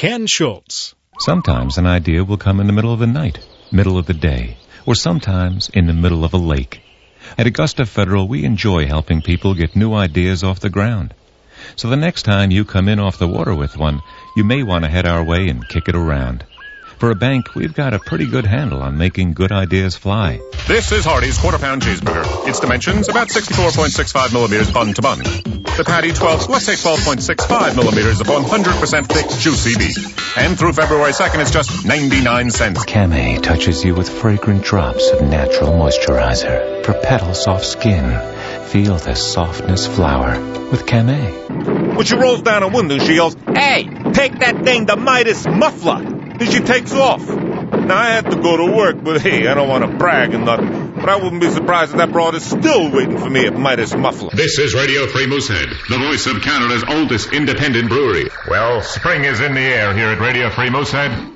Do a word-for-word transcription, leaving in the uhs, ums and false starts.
Ken Schultz. Sometimes an idea will come in the middle of the night, middle of the day, or sometimes in the middle of a lake. At Augusta Federal, we enjoy helping people get new ideas off the ground. So the next time you come in off the water with one, you may want to head our way and kick it around. For a bank, we've got a pretty good handle on making good ideas fly. This is Hardee's Quarter Pound Cheeseburger. Its dimensions, about sixty-four point six five millimeters bun to bun. The patty, twelve, let's say twelve point six five millimeters of one hundred percent thick, juicy beef. And through February second, it's just ninety-nine cents. Camay touches you with fragrant drops of natural moisturizer for petal soft skin. Feel the softness flower with Camay. When she rolls down a window, she yells, "Hey, take that thing to Midas Muffler!" Then she takes off. Now, I have to go to work, but hey, I don't want to brag and nothing. But I wouldn't be surprised if that broad is still waiting for me at Midas Muffler. This is Radio Free Moosehead, the voice of Canada's oldest independent brewery. Well, spring is in the air here at Radio Free Moosehead.